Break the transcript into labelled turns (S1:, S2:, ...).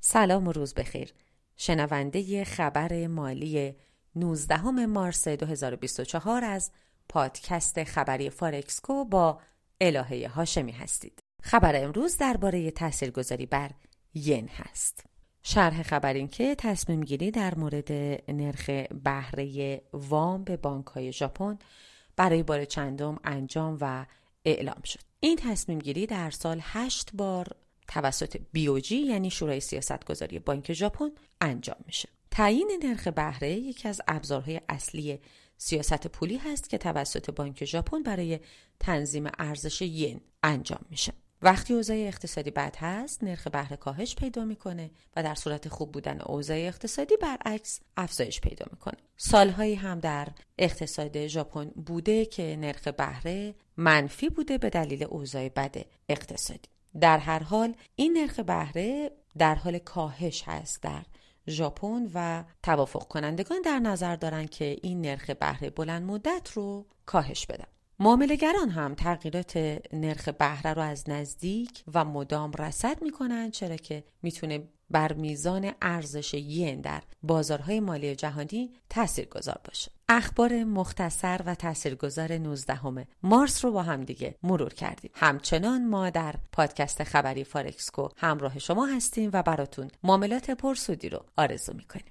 S1: سلام و روز بخیر. شنونده خبر مالی 19 مارس 2024 از پادکست خبری فارکسکو با الهه هاشمی هستید. خبر امروز درباره تاثیرگذاری بر ین هست. شرح خبر این که تصمیم گیری در مورد نرخ بهره وام به بانک‌های ژاپن برای بار چندم انجام و اعلام شد. این تصمیم گیری در سال 8 بار توسط BOJ یعنی شورای سیاستگذاری بانک ژاپن انجام میشه. تعیین نرخ بهره یکی از ابزارهای اصلی سیاست پولی هست که توسط بانک ژاپن برای تنظیم ارزش ین انجام میشه. وقتی اوضاع اقتصادی بد هست، نرخ بهره کاهش پیدا میکنه و در صورت خوب بودن اوضاع اقتصادی برعکس افزایش پیدا میکنه. سالهایی هم در اقتصاد ژاپن بوده که نرخ بهره منفی بوده به دلیل اوضاع بد اقتصادی. در هر حال این نرخ بهره در حال کاهش هست در ژاپن و توافق کنندگان در نظر دارن که این نرخ بهره بلند مدت رو کاهش بدن. معامله‌گران هم تغییرات نرخ بهره رو از نزدیک و مدام رصد میکنن، چرا که میتونه بر میزان ارزش ین در بازارهای مالی جهانی تاثیرگذار باشه. اخبار مختصر و تاثیرگذار 19 مارس رو با هم دیگه مرور کردیم. همچنان ما در پادکست خبری فارکسکو همراه شما هستیم و براتون معاملات پرسودی رو آرزو میکنیم.